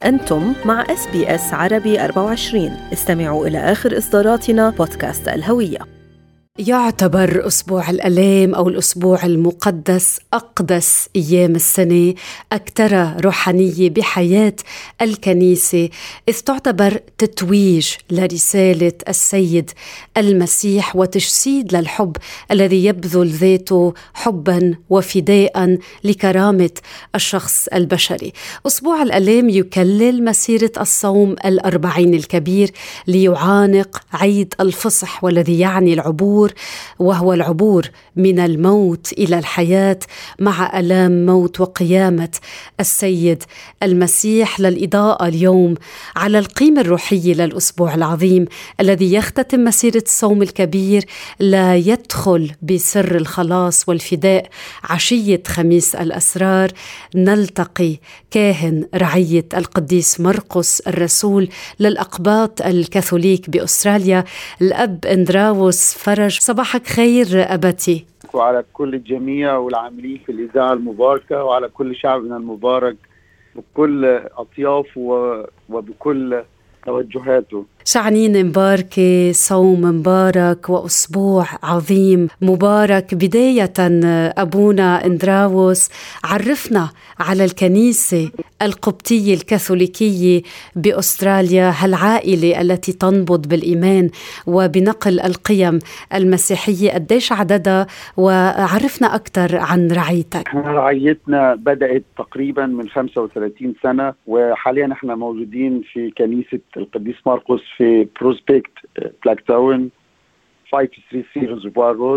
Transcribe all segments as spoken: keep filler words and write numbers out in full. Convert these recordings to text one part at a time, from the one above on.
أنتم مع إس بي إس عربي أربعة وعشرين. استمعوا إلى آخر إصداراتنا بودكاست الهوية. يعتبر أسبوع الآلام أو الأسبوع المقدس أقدس أيام السنة، أكثر روحانية بحياة الكنيسة، إذ تعتبر تتويج لرسالة السيد المسيح وتجسيد للحب الذي يبذل ذاته حبا وفداء لكرامة الشخص البشري. أسبوع الآلام يكلل مسيرة الصوم الأربعين الكبير ليعانق عيد الفصح، والذي يعني العبور، وهو العبور من الموت إلى الحياة مع ألام موت وقيامة السيد المسيح، للإضاءة اليوم على القيمة الروحية للأسبوع العظيم الذي يختتم مسيرة الصوم الكبير، لا يدخل بسر الخلاص والفداء. عشية خميس الأسرار نلتقي كاهن رعية القديس مرقس الرسول للأقباط الكاثوليك بأستراليا، الأب أندراوس فرج. صباحك خير أبتي. وعلى كل الجميع والعاملين في الإذاعة المباركة، وعلى كل شعبنا المبارك بكل أطيافه وبكل توجهاته. شعنين مباركة، صوم مبارك وأسبوع عظيم مبارك. بداية أبونا أندراوس، عرفنا على الكنيسة القبطية الكاثوليكية بأستراليا، هالعائلة التي تنبض بالإيمان وبنقل القيم المسيحية، قديش عددها؟ وعرفنا أكثر عن رعيتك. رعيتنا بدأت تقريبا من خمسة وثلاثين سنة، وحاليا احنا موجودين في كنيسة القديس مرقس في بروسبكت بلاكتاون خمسمية وثلاثة وثلاثين ريزرفوار رود.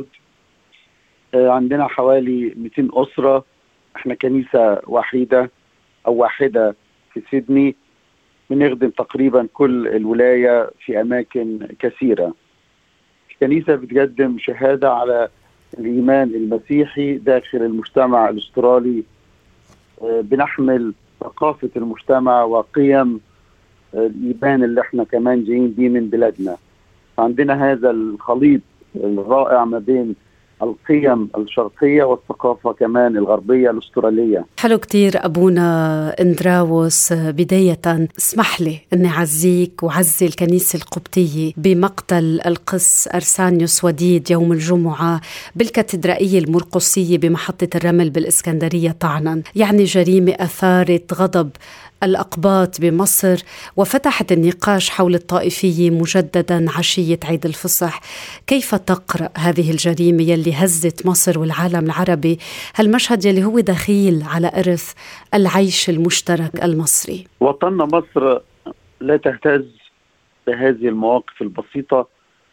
عندنا حوالي مئتين أسرة. احنا كنيسة وحيدة أو واحدة في سيدني، بنخدم تقريبا كل الولاية في أماكن كثيرة. الكنيسة بتقدم شهادة على الإيمان المسيحي داخل المجتمع الأسترالي. بنحمل ثقافة المجتمع وقيم الإيمان اللي احنا كمان جايين بيه من بلادنا. عندنا هذا الخليط الرائع ما بين القيم الشرقية والثقافة كمان الغربية الأسترالية. حلو كتير أبونا أندراوس. بداية اسمح لي أني عزيك وعزي الكنيسة القبطية بمقتل القس أرسانيوس وديد يوم الجمعة بالكاتدرائية المرقسية بمحطة الرمل بالإسكندرية طعنا، يعني جريمة أثارت غضب الأقباط بمصر وفتحت النقاش حول الطائفية مجددا عشية عيد الفصح. كيف تقرأ هذه الجريمة يلي هزت مصر والعالم العربي، هالمشهد يلي هو دخيل على إرث العيش المشترك المصري؟ وطننا مصر لا تهتز بهذه المواقف البسيطة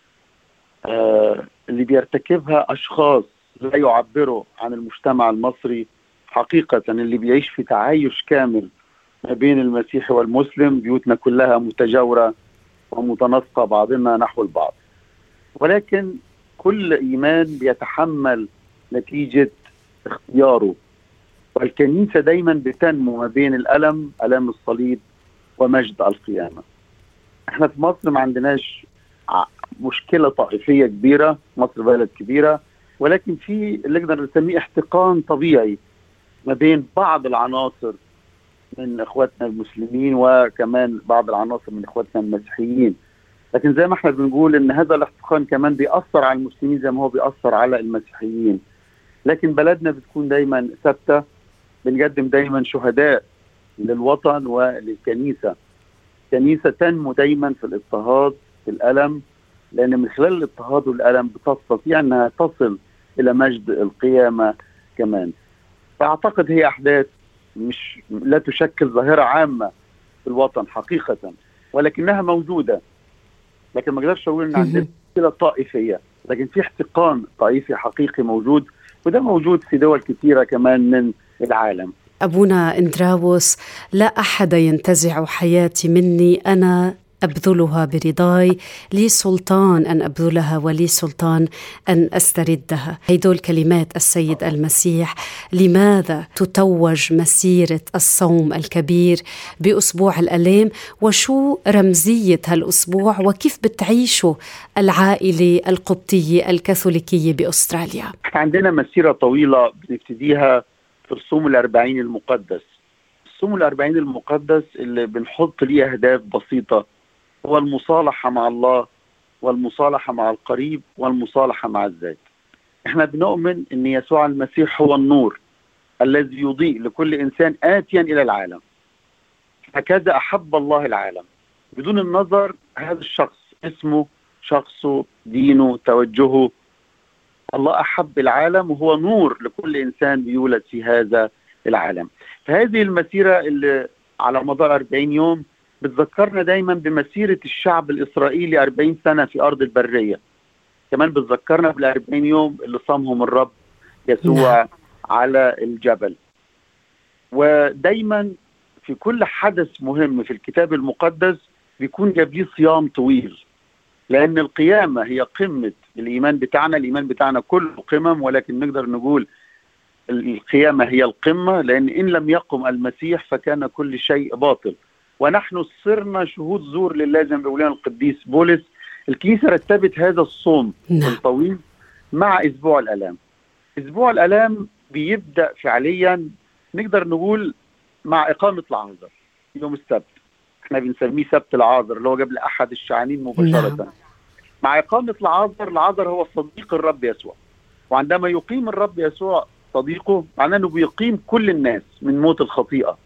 آه اللي بيرتكبها أشخاص لا يعبروا عن المجتمع المصري حقيقة، اللي بيعيش في تعايش كامل ما بين المسيحي والمسلم. بيوتنا كلها متجاورة ومتناسقة بعضنا نحو البعض، ولكن كل إيمان بيتحمل نتيجة اختياره. والكنيسة دايما بتنمو ما بين الألم، ألم الصليب، ومجد القيامة. احنا في مصر ما عندناش مشكلة طائفية كبيرة، مصر بلد كبيرة، ولكن في اللي نقدر نسميه احتقان طبيعي ما بين بعض العناصر من اخواتنا المسلمين وكمان بعض العناصر من اخواتنا المسيحيين. لكن زي ما احنا بنقول ان هذا الاحتقان كمان بيأثر على المسلمين زي ما هو بيأثر على المسيحيين. لكن بلدنا بتكون دايما ثابتة، بنقدم دايما شهداء للوطن وللكنيسة. الكنيسة تنمو دايما في الاضطهاد، في الألم، لأن من خلال الاضطهاد والألم بتستطيع أنها تصل إلى مجد القيامة كمان. فأعتقد هي أحداث مش لا تشكل ظاهرة عامة في الوطن حقيقة، ولكنها موجودة. لكن ما اقدرش اقول ان عندنا مشكلة طائفية، لكن في احتقان طائفي حقيقي موجود، وده موجود في دول كثيرة كمان من العالم. أبونا أندراوس، لا أحد ينتزع حياتي مني، أنا أبذلها برضاي، لي سلطان أن أبذلها ولي سلطان أن أستردها. هيدول كلمات السيد المسيح. لماذا تتوج مسيرة الصوم الكبير بأسبوع الآلام؟ وشو رمزية هالأسبوع وكيف بتعيشوا العائلة القبطية الكاثوليكية بأستراليا؟ عندنا مسيرة طويلة بنبتديها في الصوم الأربعين المقدس. الصوم الأربعين المقدس اللي بنحط ليه أهداف بسيطة، هو المصالحة مع الله والمصالحة مع القريب والمصالحة مع الذات. احنا بنؤمن ان يسوع المسيح هو النور الذي يضيء لكل إنسان آتيا إلى العالم. هكذا أحب الله العالم بدون النظر هذا الشخص، اسمه، شخصه، دينه، توجهه. الله أحب العالم وهو نور لكل إنسان بيولد في هذا العالم. فهذه المسيرة اللي على مدار أربعين يوم بتذكرنا دايما بمسيرة الشعب الإسرائيلي أربعين سنة في أرض البرية. كمان بتذكرنا بالأربعين يوم اللي صامهم الرب يسوع على الجبل. ودايما في كل حدث مهم في الكتاب المقدس بيكون جابيه صيام طويل، لأن القيامة هي قمة الإيمان بتاعنا. الإيمان بتاعنا كله قمم، ولكن نقدر نقول القيامة هي القمة، لأن إن لم يقم المسيح فكان كل شيء باطل. ونحن صرنا شهود زور لله زي ما بيقول لنا القديس بولس. الكنيسة رتبت هذا الصوم الطويل مع أسبوع الآلام. أسبوع الآلام بيبدأ فعليا نقدر نقول مع إقامة العازر يوم السبت، احنا بنسميه سبت العازر اللي هو قبل أحد الشعانين مباشرة. نعم. مع إقامة العازر، العازر هو صديق الرب يسوع، وعندما يقيم الرب يسوع صديقه معناه أنه بيقيم كل الناس من موت الخطيئة.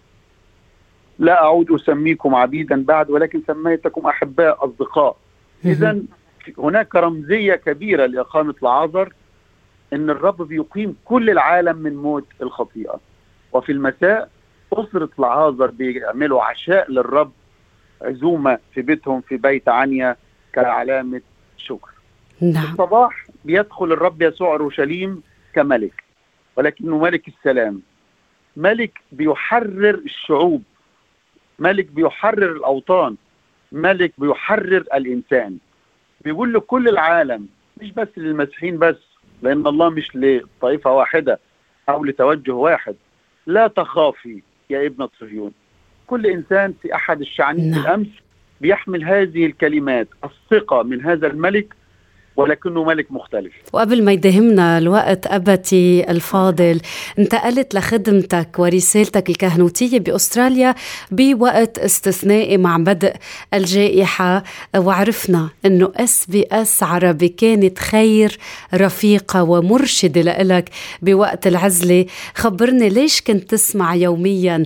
لا أعود أسميكم عبيدا بعد ولكن سميتكم أحباء أصدقاء. إذن هناك رمزية كبيرة لإقامة العازر، إن الرب بيقيم كل العالم من موت الخطيئة. وفي المساء أسرة العازر بيعملوا عشاء للرب، عزومة في بيتهم في بيت عنيا كعلامة شكر. نعم. الصباح بيدخل الرب يسوع أورشليم كملك، ولكنه ملك السلام، ملك بيحرر الشعوب، ملك بيحرر الأوطان، ملك بيحرر الإنسان. بيقول لكل العالم، مش بس للمسيحيين بس، لأن الله مش لطائفة واحدة أو لتوجه واحد. لا تخافي يا ابنة صهيون. كل إنسان في أحد الشعانين في الأمس بيحمل هذه الكلمات، الثقة من هذا الملك، ولكنه ملك مختلف. وقبل ما يدهمنا الوقت أبتي الفاضل، انتقلت لخدمتك ورسالتك الكهنوتية بأستراليا بوقت استثنائي مع بدء الجائحة، وعرفنا أنه اس بي اس عربي كانت خير رفيقة ومرشدة لإلك بوقت العزلة. خبرني ليش كنت تسمع يوميا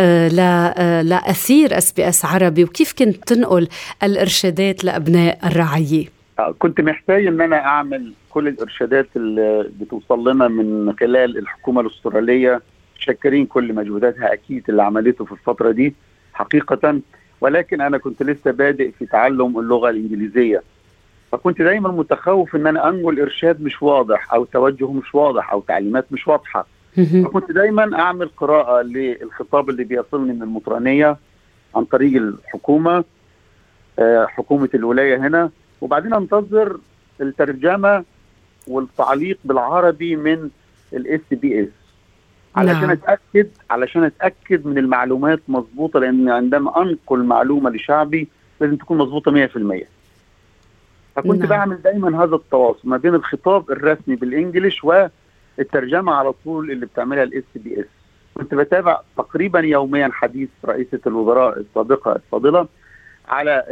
لأثير اس بي اس عربي، وكيف كنت تنقل الإرشادات لأبناء الرعية؟ كنت محتاج ان انا اعمل كل الارشادات اللي بتوصل لنا من خلال الحكومة الاسترالية. شكرين كل مجهوداتها اكيد اللي عملته في الفترة دي حقيقة، ولكن انا كنت لسه بادئ في تعلم اللغة الانجليزية، فكنت دايما متخوف ان انا انقل ارشاد مش واضح او توجه مش واضح او تعليمات مش واضحة. فكنت دايما اعمل قراءة للخطاب اللي بيصلني من المطرانية عن طريق الحكومة، حكومة الولاية هنا، وبعدين انتظر الترجمة والتعليق بالعربي من الاس بي اس علشان نعم. اتاكد علشان اتاكد من المعلومات مظبوطه، لان عندما انقل معلومه لشعبي لازم تكون مظبوطه مية في المية. فكنت نعم. بعمل دايما هذا التواصل ما بين الخطاب الرسمي بالانجليش والترجمة على طول اللي بتعملها الاس بي اس. كنت بتابع تقريبا يوميا حديث رئيسة الوزراء السابقة الفاضلة على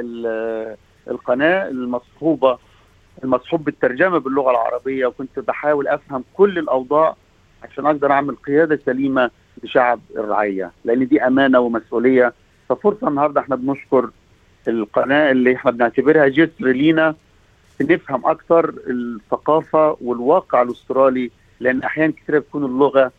القناة المصحوبة المصحوب بالترجمة باللغة العربية، وكنت بحاول أفهم كل الأوضاع عشان أقدر أعمل قيادة سليمة لشعب الرعية، لأن دي أمانة ومسؤولية. ففرصة النهاردة احنا بنشكر القناة اللي احنا بنعتبرها جسر لينا نفهم أكثر الثقافة والواقع الأسترالي، لأن أحيانا كثيرة بتكون اللغة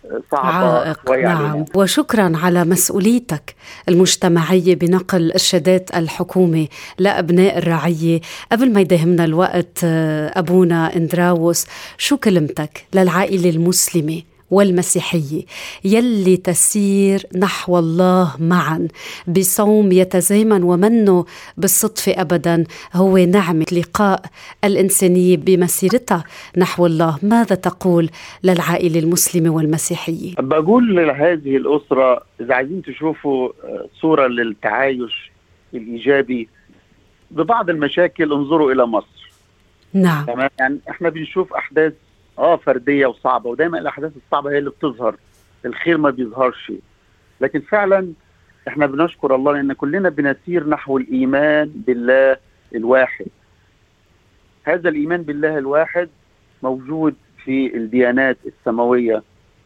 صعبة. نعم. وشكرا على مسؤوليتك المجتمعية بنقل إرشادات الحكومة لأبناء الرعية. قبل ما يدهمنا الوقت أبونا إندراوس، شو كلمتك للعائلة المسلمة والمسيحية يلي تسير نحو الله معا بصوم يتزامن ومنه بالصدفة أبدا، هو نعمة لقاء الإنسانية بمسيرتها نحو الله؟ ماذا تقول للعائلة المسلمة والمسيحية؟ بقول لهذه الأسرة إذا عايزين تشوفوا صورة للتعايش الإيجابي ببعض المشاكل انظروا إلى مصر. نعم. تمام، يعني احنا بنشوف أحداث اه فرديه وصعبه، ودايما الاحداث الصعبه هي اللي بتظهر، الخير ما بيظهرش. لكن فعلا احنا بنشكر الله لأن كلنا بنسير نحو الإيمان بالله الواحد. هذا الإيمان بالله الواحد موجود في الديانات السماوية،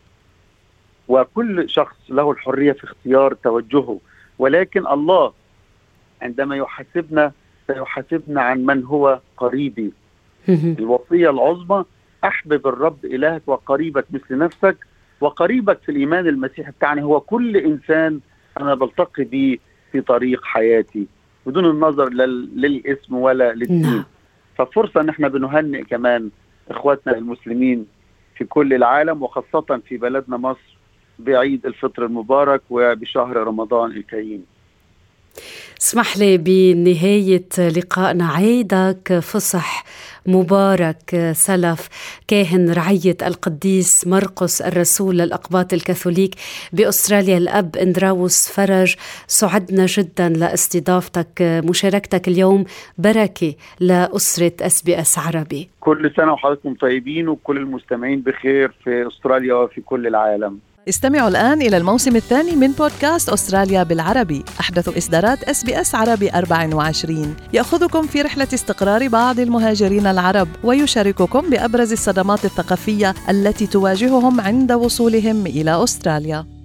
وكل شخص له الحرية في اختيار توجهه، ولكن الله عندما يحاسبنا سيحاسبنا عن من هو قريبي. الوصية العظمى: أحبب الرب إلهك وقريبك مثل نفسك. وقريبك في الإيمان المسيحي بتاعنا هو كل إنسان أنا بلتقي به في طريق حياتي بدون النظر للاسم ولا للدين. ففرصة أن احنا بنهنئ كمان إخواتنا المسلمين في كل العالم وخاصة في بلدنا مصر بعيد الفطر المبارك وبشهر رمضان الكريم. اسمح لي بنهاية لقائنا عيدك فصح مبارك سلف كاهن رعية القديس مرقس الرسول للأقباط الكاثوليك بأستراليا الأب إندراوس فرج. سعدنا جدا لاستضافتك، مشاركتك اليوم بركة لأسرة اس بي اس عربي. كل سنة وحضراتكم طيبين وكل المستمعين بخير في أستراليا وفي كل العالم. استمعوا الآن إلى الموسم الثاني من بودكاست أستراليا بالعربي، أحدث إصدارات اس بي اس عربي أربعة وعشرين، يأخذكم في رحلة استقرار بعض المهاجرين العرب ويشارككم بأبرز الصدمات الثقافية التي تواجههم عند وصولهم إلى أستراليا.